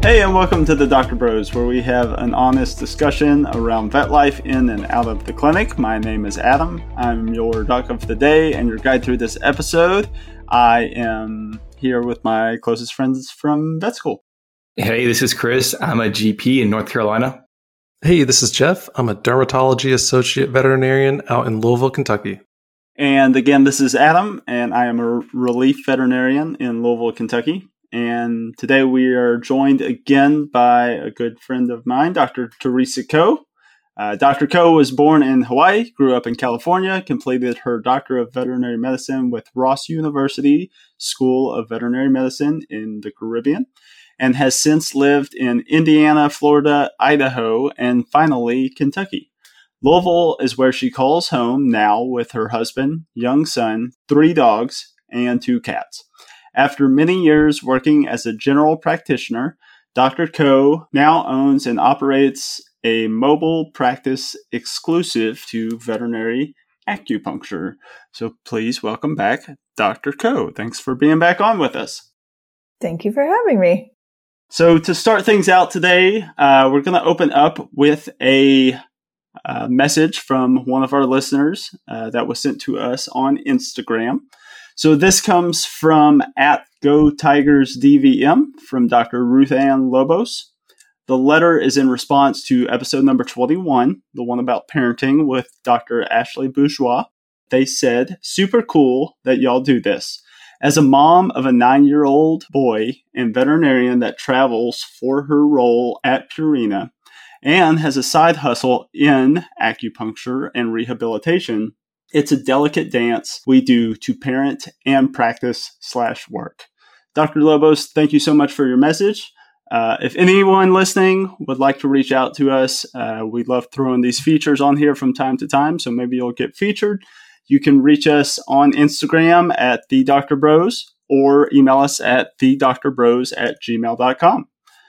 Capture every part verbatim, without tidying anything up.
Hey, and welcome to the Doctor Bros, where we have an honest discussion around vet life in and out of the clinic. My name is Adam. I'm your doc of the day and your guide through this episode. I am here with my closest friends from vet school. Hey, this is Chris. I'm a G P in North Carolina. Hey, this is Jeff. I'm a dermatology associate veterinarian out in Louisville, Kentucky. And again, this is Adam, and I am a relief veterinarian in Louisville, Kentucky. And today we are joined again by a good friend of mine, Doctor Teresa Ko. Uh, Doctor Ko was born in Hawaii, grew up in California, completed her Doctor of Veterinary Medicine with Ross University School of Veterinary Medicine in the Caribbean, and has since lived in Indiana, Florida, Idaho, and finally Kentucky. Louisville is where she calls home now with her husband, young son, three dogs, and two cats. After many years working as a general practitioner, Doctor Ko now owns and operates a mobile practice exclusive to veterinary acupuncture. So please welcome back Doctor Ko. Thanks for being back on with us. Thank you for having me. So to start things out today, uh, we're going to open up with a uh, message from one of our listeners uh, that was sent to us on Instagram. So this comes from at Go Tigers D V M from Doctor Ruth Ann Lobos. The letter is in response to episode number twenty-one, the one about parenting with Doctor Ashley Bourgeois. They said, super cool that y'all do this. As a mom of a nine-year-old boy and veterinarian that travels for her role at Purina and has a side hustle in acupuncture and rehabilitation, it's a delicate dance we do to parent and practice slash work. Doctor Lobos, thank you so much for your message. Uh, if anyone listening would like to reach out to us, uh, we love throwing these features on here from time to time, so maybe you'll get featured. You can reach us on Instagram at the Doctor Bros or email us at the Doctor Bros at gmail dot com.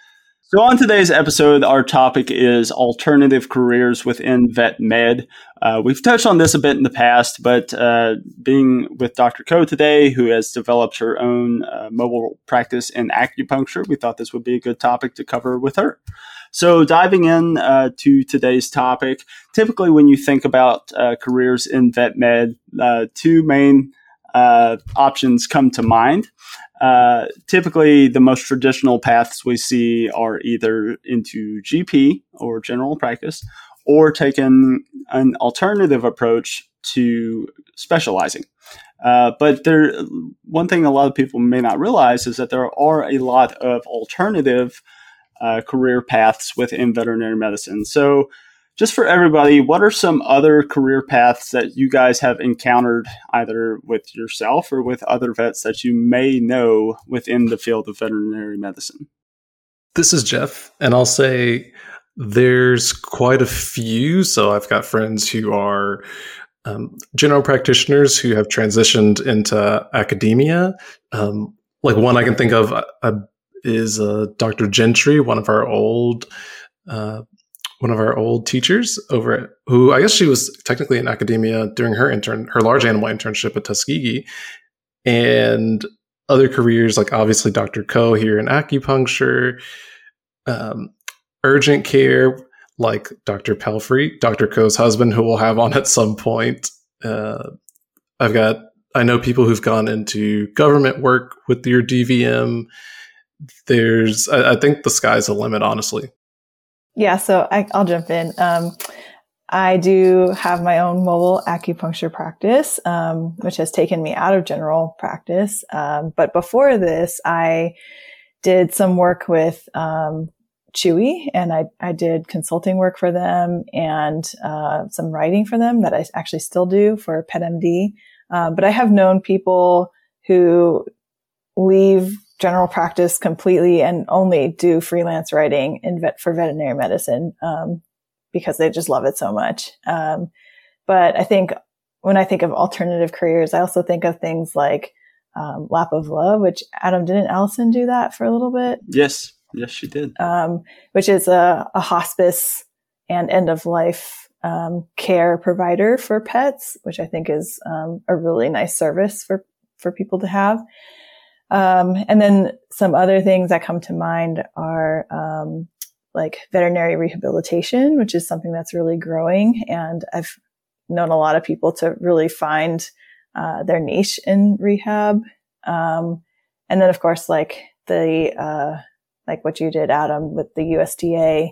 So on today's episode, our topic is alternative careers within vet med. Uh, we've touched on this a bit in the past, but uh, being with Doctor Ko today, who has developed her own uh, mobile practice in acupuncture, we thought this would be a good topic to cover with her. So diving in uh, to today's topic, typically when you think about uh, careers in vet med, uh, two main uh, options come to mind. Uh, typically, the most traditional paths we see are either into G P or general practice, or taking an alternative approach to specializing. Uh, but there, one thing a lot of people may not realize is that there are a lot of alternative uh, career paths within veterinary medicine. So just for everybody, what are some other career paths that you guys have encountered either with yourself or with other vets that you may know within the field of veterinary medicine? This is Jeff, and I'll say there's quite a few. So I've got friends who are um, general practitioners who have transitioned into academia. Um, like one I can think of uh, is uh, Doctor Gentry, one of our old uh one of our old teachers over at, who I guess she was technically in academia during her intern, her large animal internship at Tuskegee, and other careers like obviously Doctor Ko here in acupuncture, um, urgent care like Doctor Pelfrey, Doctor Ko's husband, who we'll have on at some point. Uh, I've got, I know people who've gone into government work with your D V M. There's, I, I think the sky's the limit, honestly. Yeah, so I, I'll jump in. Um, I do have my own mobile acupuncture practice, um, which has taken me out of general practice. Um, but before this, I did some work with um, Chewy, and I, I did consulting work for them and uh, some writing for them that I actually still do for PetMD. Um, but I have known people who leave general practice completely and only do freelance writing in vet for veterinary medicine, um, because they just love it so much. Um, but I think when I think of alternative careers, I also think of things like, um, Lap of Love, which Adam, didn't Allison do that for a little bit? Yes. Yes, she did. Um, which is a, a hospice and end of life, um, care provider for pets, which I think is, um, a really nice service for, for people to have. Um, and then some other things that come to mind are um, like veterinary rehabilitation, which is something that's really growing. And I've known a lot of people to really find uh, their niche in rehab. Um, and then, of course, like the uh, like what you did, Adam, with the U S D A.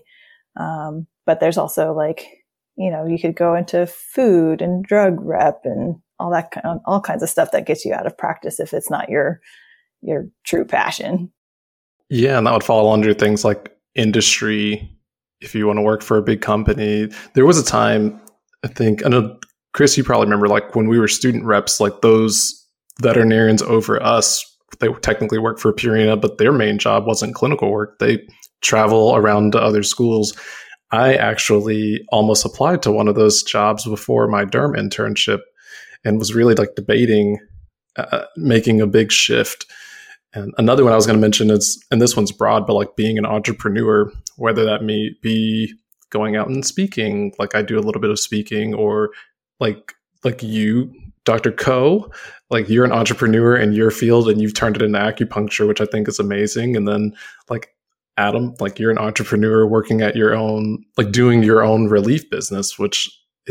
Um, but there's also like, you know, you could go into food and drug rep and all that kind of, all kinds of stuff that gets you out of practice if it's not your your true passion. Yeah, and that would fall under things like industry. If you want to work for a big company, there was a time, I think, I know, Chris, you probably remember, like when we were student reps, like those veterinarians over us, they technically work for Purina, but their main job wasn't clinical work. They travel around to other schools. I actually almost applied to one of those jobs before my derm internship and was really like debating uh, making a big shift. And another one I was going to mention is, and this one's broad, but like being an entrepreneur, whether that may be going out and speaking, like I do a little bit of speaking, or like like you, Doctor Ko, like you're an entrepreneur in your field and you've turned it into acupuncture, which I think is amazing. And then like Adam, like you're an entrepreneur working at your own, like doing your own relief business, which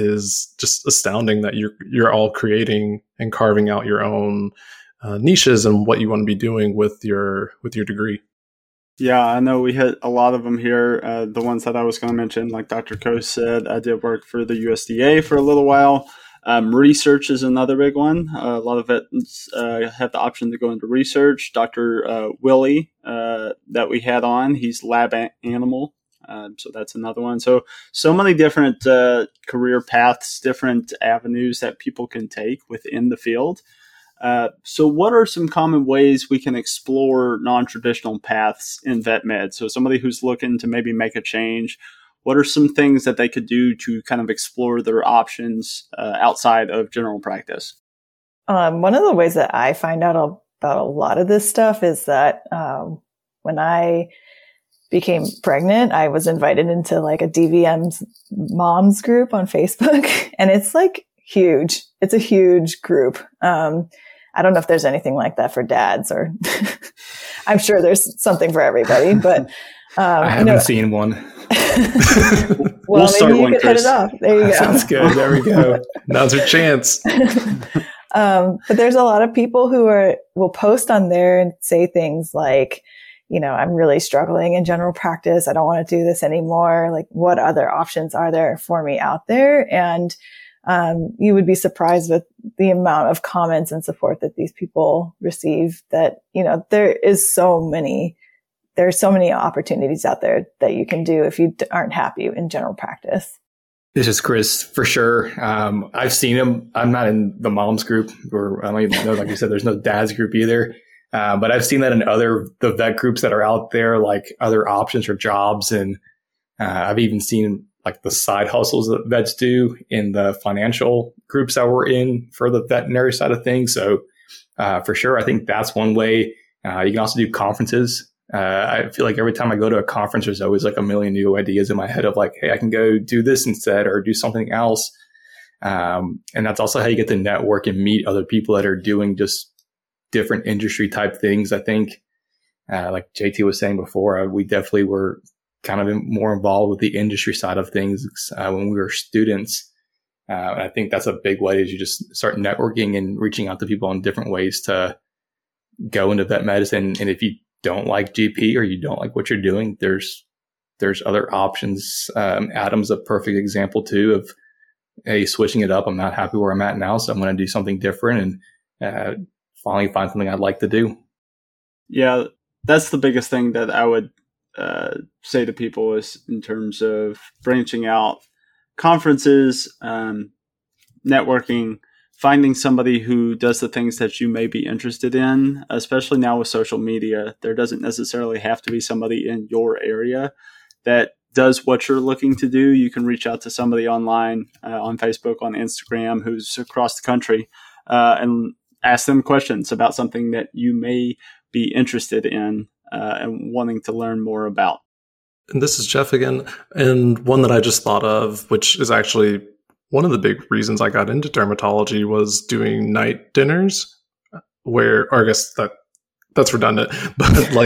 is just astounding that you're you're all creating and carving out your own Uh, niches and what you want to be doing with your with your degree. Yeah, I know we hit a lot of them here. Uh, the ones that I was going to mention, like Doctor Ko said, I did work for the U S D A for a little while. Um, research is another big one. Uh, a lot of vets uh, have the option to go into research. Doctor Uh, Willie uh, that we had on, he's lab a- animal. Uh, so that's another one. So, so many different uh, career paths, different avenues that people can take within the field. Uh, so what are some common ways we can explore non-traditional paths in vet med? So somebody who's looking to maybe make a change, what are some things that they could do to kind of explore their options uh, outside of general practice? Um, one of the ways that I find out about a lot of this stuff is that um, when I became pregnant, I was invited into like a D V M's moms group on Facebook, and it's like huge. It's a huge group. Um, I don't know if there's anything like that for dads, or I'm sure there's something for everybody, but um, I haven't you know, seen one. well, We'll start maybe you one, could Chris. head it off. There you go. Sounds good. There we go. Now's your chance. um, but there's a lot of people who are will post on there and say things like, you know, I'm really struggling in general practice. I don't want to do this anymore. Like, what other options are there for me out there? And Um, you would be surprised with the amount of comments and support that these people receive. That, you know, there is so many, there are so many opportunities out there that you can do if you aren't happy in general practice. This is Chris for sure. Um, I've seen him. I'm not in the moms group, or I don't even know, like you said, there's no dads group either. Uh, but I've seen that in other, the vet groups that are out there, like other options or jobs. And uh, I've even seen like the side hustles that vets do in the financial groups that we're in for the veterinary side of things. So uh, for sure, I think that's one way. Uh, you can also do conferences. Uh, I feel like every time I go to a conference, there's always like a million new ideas in my head of like, hey, I can go do this instead or do something else. Um, and that's also how you get to network and meet other people that are doing just different industry type things. I think, uh, like J T was saying before, uh, we definitely were kind of more involved with the industry side of things uh, when we were students. Uh, and I think that's a big way is you just start networking and reaching out to people in different ways to go into vet medicine. And if you don't like G P or you don't like what you're doing, there's, there's other options. Um, Adam's a perfect example too of, hey, switching it up. I'm not happy where I'm at now, so I'm going to do something different and uh, finally find something I'd like to do. Yeah, that's the biggest thing that I would uh, say to people is in terms of branching out, conferences, um, networking, finding somebody who does the things that you may be interested in, especially now with social media. There doesn't necessarily have to be somebody in your area that does what you're looking to do. You can reach out to somebody online, uh, on Facebook, on Instagram, who's across the country, uh, and ask them questions about something that you may be interested in uh, and wanting to learn more about. And this is Jeff again. And one that I just thought of, which is actually one of the big reasons I got into dermatology, was doing night dinners where, or I guess that that's redundant. But like,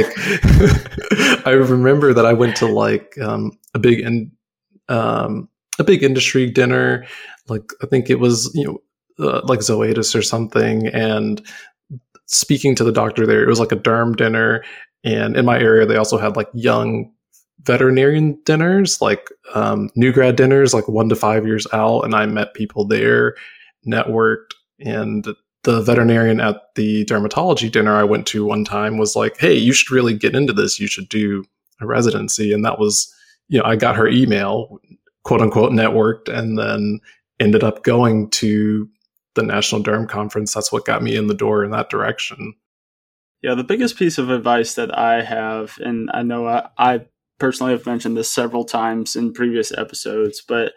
I remember that I went to like um, a big in, um, a big industry dinner. Like I think it was you know uh, like Zoetis or something, and speaking to the doctor there, it was like a derm dinner. And in my area, they also had like young veterinarian dinners, like um, new grad dinners, like one to five years out. And I met people there, networked, and the veterinarian at the dermatology dinner I went to one time was like, hey, you should really get into this. You should do a residency. And that was, you know, I got her email, quote unquote, networked, and then ended up going to the National Derm Conference. That's what got me in the door in that direction. Yeah, the biggest piece of advice that I have, and I know I, I personally have mentioned this several times in previous episodes, but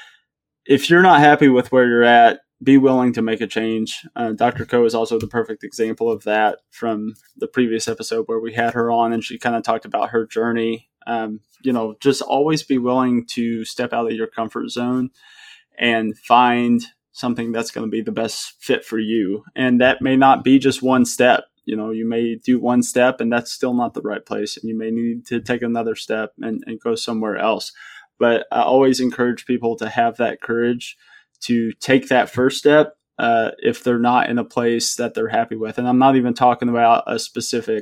if you're not happy with where you're at, be willing to make a change. Uh, Doctor Ko is also the perfect example of that from the previous episode where we had her on and she kind of talked about her journey. Um, you know, just always be willing to step out of your comfort zone and find something that's going to be the best fit for you. And that may not be just one step. You know, you may do one step and that's still not the right place. And you may need to take another step and, and go somewhere else. But I always encourage people to have that courage to take that first step uh, if they're not in a place that they're happy with. And I'm not even talking about a specific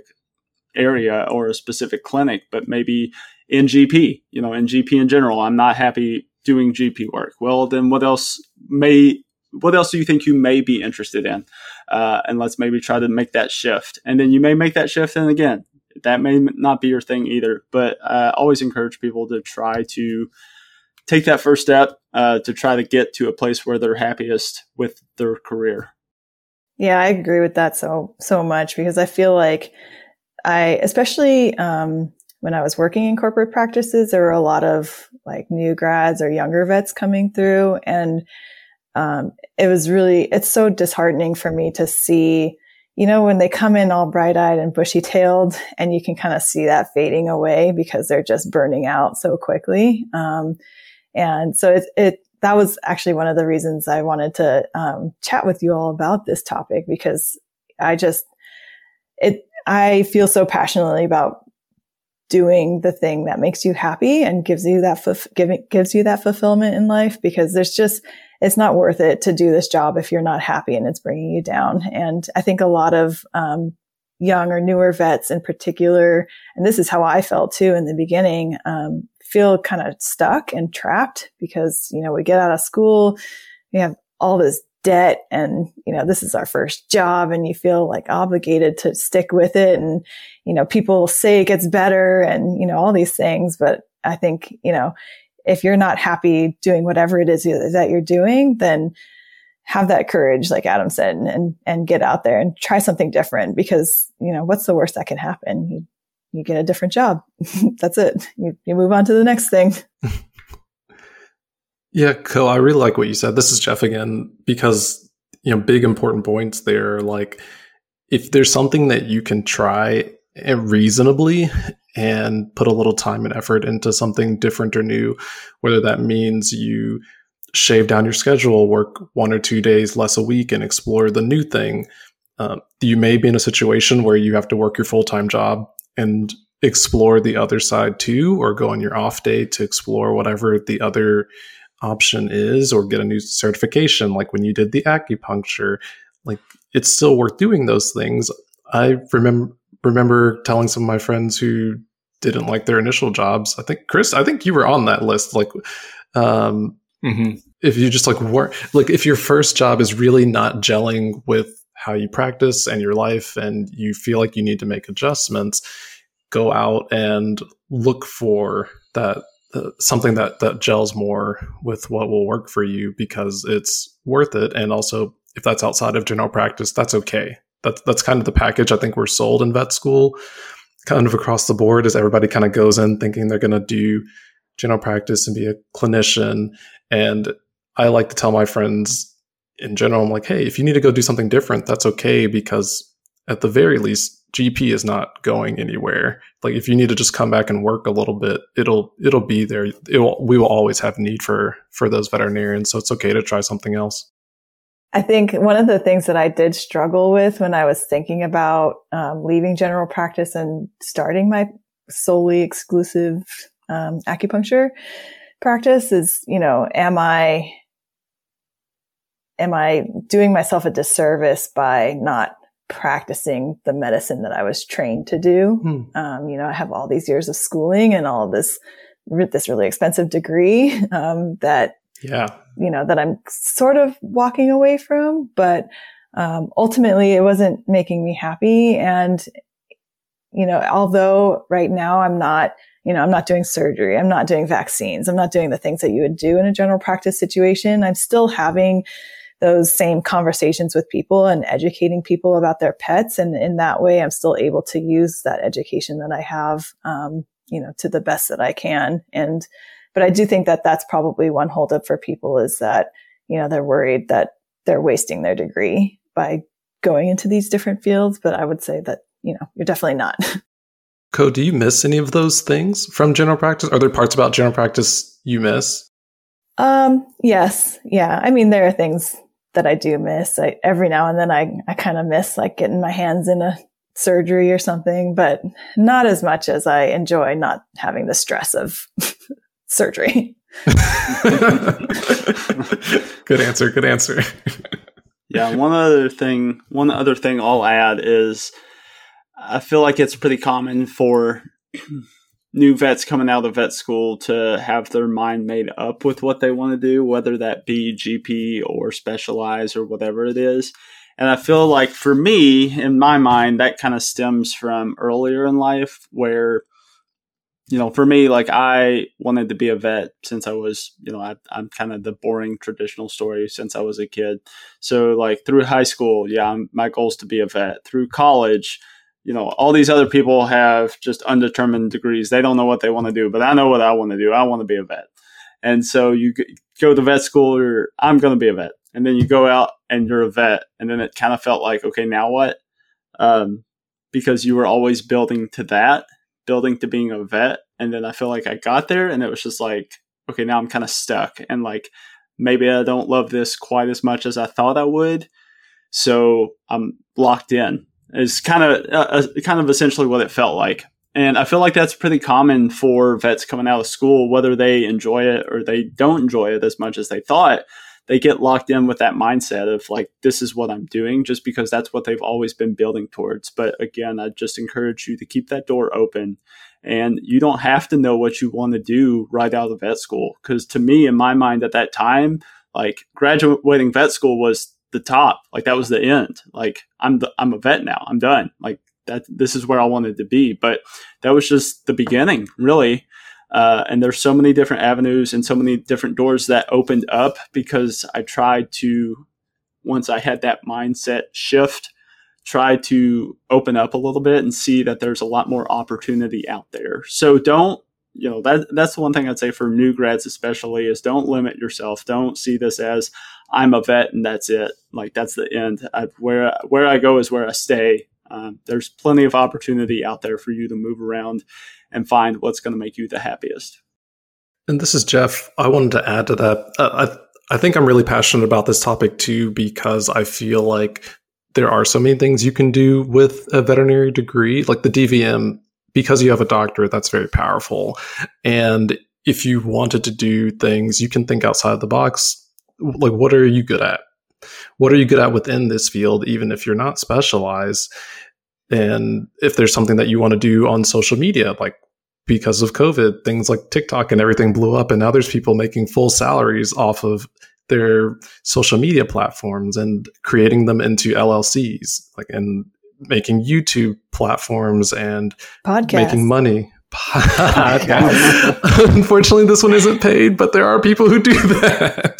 area or a specific clinic, but maybe in G P, you know, in G P in general, I'm not happy doing G P work. Well, then what else may What else do you think you may be interested in? Uh, and let's maybe try to make that shift. And then you may make that shift. And again, that may not be your thing either. But I uh, always encourage people to try to take that first step uh, to try to get to a place where they're happiest with their career. Yeah, I agree with that so, so much because I feel like I, especially um, when I was working in corporate practices, there were a lot of like new grads or younger vets coming through. And Um, it was really, it's so disheartening for me to see, you know, when they come in all bright eyed and bushy tailed and you can kind of see that fading away because they're just burning out so quickly. Um, and so it, it, that was actually one of the reasons I wanted to, um, chat with you all about this topic because I just, it, I feel so passionately about doing the thing that makes you happy and gives you that, fu- giving, gives you that fulfillment in life because there's just, it's not worth it to do this job if you're not happy and it's bringing you down. And I think a lot of um, young or newer vets in particular, and this is how I felt too in the beginning, um, feel kind of stuck and trapped because, you know, we get out of school, we have all this debt and, you know, this is our first job and you feel like obligated to stick with it. And, you know, people say it gets better and, you know, all these things. But I think, you know, if you're not happy doing whatever it is that you're doing, then have that courage, like Adam said, and, and get out there and try something different because, you know, what's the worst that can happen? You, you get a different job. That's it. You, you move on to the next thing. Yeah, Ko, I really like what you said. This is Jeff again, because, you know, big important points there. Like if there's something that you can try reasonably and put a little time and effort into something different or new, whether that means you shave down your schedule, work one or two days less a week and explore the new thing. Um, you may be in a situation where you have to work your full-time job and explore the other side too, or go on your off day to explore whatever the other option is, or get a new certification. Like when you did the acupuncture, like it's still worth doing those things. I remember remember telling some of my friends who didn't like their initial jobs. I think Chris, I think you were on that list. Like, um, mm-hmm. if you just like work, like if your first job is really not gelling with how you practice and your life, and you feel like you need to make adjustments, go out and look for that uh, something that that gels more with what will work for you, because it's worth it. And also, if that's outside of general practice, that's okay. That's that's kind of the package I think we're sold in vet school, kind of across the board, is everybody kind of goes in thinking they're going to do general practice and be a clinician. And I like to tell my friends in general, I'm like, hey, if you need to go do something different, that's okay, because at the very least, G P is not going anywhere. Like if you need to just come back and work a little bit, it'll it'll be there. It will, we will always have need for for those veterinarians, so it's okay to try something else. I think one of the things that I did struggle with when I was thinking about um, leaving general practice and starting my solely exclusive um, acupuncture practice is, you know, am I, am I doing myself a disservice by not practicing the medicine that I was trained to do? Hmm. Um, you know, I have all these years of schooling and all of this, this really expensive degree um, that, yeah, you know, that I'm sort of walking away from, but um, ultimately it wasn't making me happy. And, you know, although right now I'm not, you know, I'm not doing surgery, I'm not doing vaccines, I'm not doing the things that you would do in a general practice situation, I'm still having those same conversations with people and educating people about their pets. And in that way, I'm still able to use that education that I have, um, you know, to the best that I can. And, but I do think that that's probably one holdup for people is that, you know, they're worried that they're wasting their degree by going into these different fields. But I would say that, you know, you're definitely not. Co, do you miss any of those things from general practice? Are there parts about general practice you miss? Um, yes. Yeah. I mean, there are things that I do miss. I, every now and then I, I kind of miss like getting my hands in a surgery or something, but not as much as I enjoy not having the stress of surgery. Good answer. Good answer. Yeah. One other thing, one other thing I'll add is I feel like it's pretty common for new vets coming out of vet school to have their mind made up with what they want to do, whether that be G P or specialize or whatever it is. And I feel like for me, in my mind, that kind of stems from earlier in life where, you know, for me, like I wanted to be a vet since I was, you know, I, I'm kind of the boring traditional story since I was a kid. So like through high school, yeah, I'm, my goal is to be a vet. Through college, you know, all these other people have just undetermined degrees. They don't know what they want to do, but I know what I want to do. I want to be a vet. And so you go to vet school or I'm going to be a vet. And then you go out and you're a vet. And then it kind of felt like, okay, now what? Um, because you were always building to that, building to being a vet. And then I feel like I got there and it was just like, okay, now I'm kind of stuck. And like, maybe I don't love this quite as much as I thought I would. So I'm locked in. Is kind of uh, kind of essentially what it felt like. And I feel like that's pretty common for vets coming out of school, whether they enjoy it or they don't enjoy it as much as they thought. They get locked in with that mindset of like, this is what I'm doing just because that's what they've always been building towards. But again, I just encourage you to keep that door open, and you don't have to know what you want to do right out of vet school. Because to me, in my mind at that time, like graduating vet school was the top, like that was the end. Like I'm the, I'm a vet now. I'm done. Like that. This is where I wanted to be. But that was just the beginning, really. Uh, and there's so many different avenues and so many different doors that opened up because I tried to, once I had that mindset shift, try to open up a little bit and see that there's a lot more opportunity out there. So don't, you know, that that's the one thing I'd say for new grads especially is don't limit yourself. Don't see this as I'm a vet and that's it. Like that's the end. I, where where I go is where I stay. Um, there's plenty of opportunity out there for you to move around and find what's going to make you the happiest. And this is Jeff. I wanted to add to that. Uh, I I think I'm really passionate about this topic too because I feel like there are so many things you can do with a veterinary degree, like the D V M. Because you have a doctorate, that's very powerful. And if you wanted to do things, you can think outside the box. Like, what are you good at? What are you good at within this field, even if you're not specialized? And if there's something that you want to do on social media, like because of COVID, things like TikTok and everything blew up, and now there's people making full salaries off of their social media platforms and creating them into L L Cs, like and making YouTube platforms and Podcast. Making money. Unfortunately, this one isn't paid, but there are people who do that.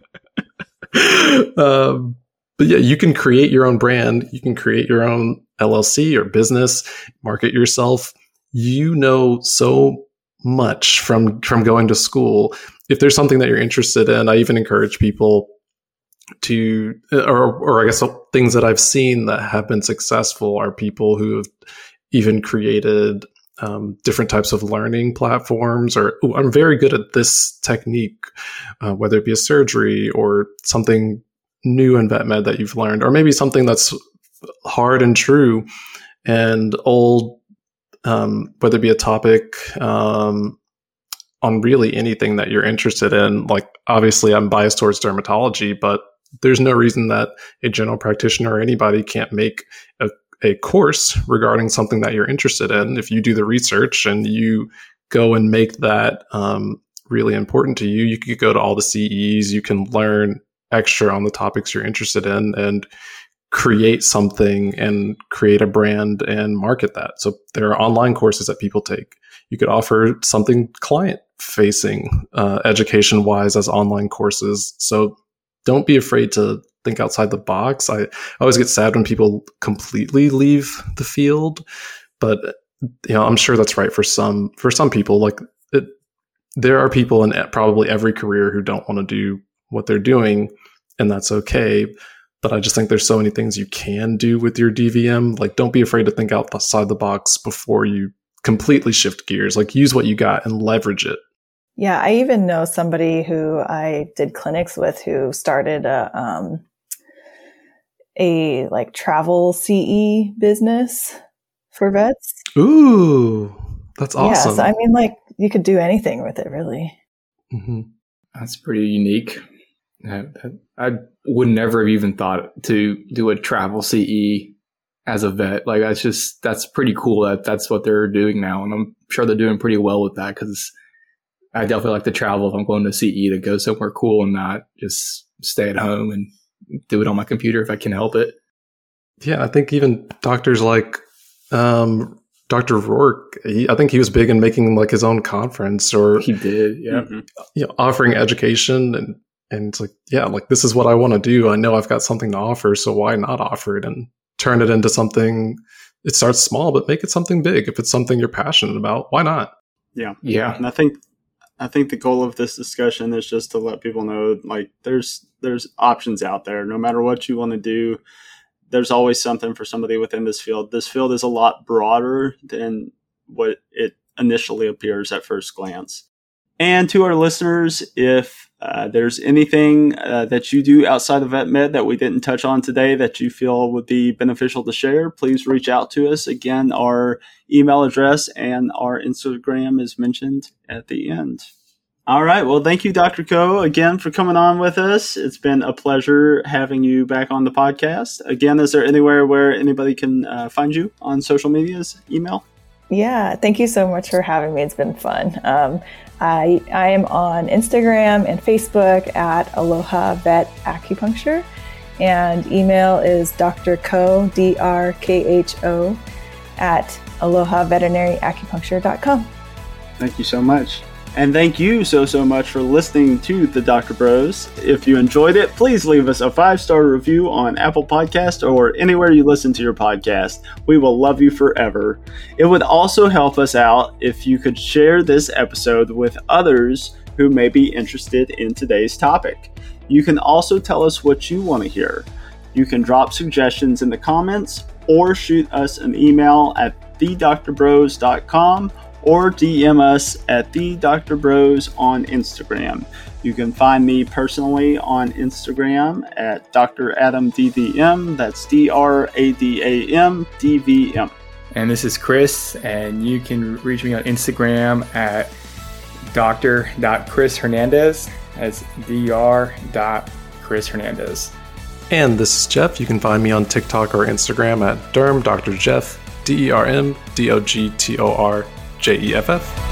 um, but yeah, you can create your own brand. You can create your own L L C or business, market yourself. You know so much from, from going to school. If there's something that you're interested in, I even encourage people to, or, or I guess things that I've seen that have been successful are people who have even created um, different types of learning platforms, or oh, I'm very good at this technique, uh, whether it be a surgery or something new in vet med that you've learned, or maybe something that's hard and true and old, um, whether it be a topic um, on really anything that you're interested in. Like, obviously I'm biased towards dermatology, but there's no reason that a general practitioner or anybody can't make a, a course regarding something that you're interested in. If you do the research and you go and make that um, really important to you, you could go to all the C Es, you can learn extra on the topics you're interested in and create something and create a brand and market that. So there are online courses that people take. You could offer something client facing uh, education wise as online courses. So don't be afraid to think outside the box. I always get sad when people completely leave the field, but you know, I'm sure that's right for some for some people. Like it, there are people in probably every career who don't want to do what they're doing, and that's okay. But I just think there's so many things you can do with your D V M. Like, don't be afraid to think outside the box before you completely shift gears. Like, use what you got and leverage it. Yeah, I even know somebody who I did clinics with who started a um, a like travel C E business for vets. Ooh, that's awesome. Yeah, so I mean, like, you could do anything with it, really. Mm-hmm. That's pretty unique. I, I would never have even thought to do a travel C E as a vet. Like, that's just, that's pretty cool that that's what they're doing now. And I'm sure they're doing pretty well with that, because I definitely like to travel if I'm going to C E, to go somewhere cool and not just stay at home and do it on my computer if I can help it. Yeah, I think even doctors like um, Doctor Rourke, he, I think he was big in making like his own conference, or he did, yeah, mm-hmm. you know, offering education, and and it's like, yeah, like, this is what I want to do. I know I've got something to offer, so why not offer it and turn it into something? It starts small, but make it something big. If it's something you're passionate about, why not? Yeah, yeah, and I think. I think the goal of this discussion is just to let people know, like, there's there's options out there. No matter what you want to do, there's always something for somebody within this field. This field is a lot broader than what it initially appears at first glance. And to our listeners, if uh, there's anything uh, that you do outside of vet med that we didn't touch on today that you feel would be beneficial to share, please reach out to us. Again, our email address and our Instagram is mentioned at the end. All right. Well, thank you, Doctor Ko, again for coming on with us. It's been a pleasure having you back on the podcast. Again, is there anywhere where anybody can uh, find you on social medias, email? Yeah, thank you so much for having me. It's been fun. Um, I I am on Instagram and Facebook at Aloha Vet Acupuncture, and email is drko, D R K H O, at aloha veterinary acupuncture dot com. Thank you so much. And thank you so, so much for listening to the Doctor Bros. If you enjoyed it, please leave us a five-star review on Apple Podcast or anywhere you listen to your podcast. We will love you forever. It would also help us out if you could share this episode with others who may be interested in today's topic. You can also tell us what you want to hear. You can drop suggestions in the comments or shoot us an email at the doctor bros dot com or D M us at the Doctor Bros on Instagram. You can find me personally on Instagram at Doctor Adam D V M. That's D R A D A M D V M. And this is Chris, and you can reach me on Instagram at Doctor Chris Hernandez. That's D R Chris Hernandez. And this is Jeff. You can find me on TikTok or Instagram at Derm Doctor Jeff, D E R M D O G T O R J E F F.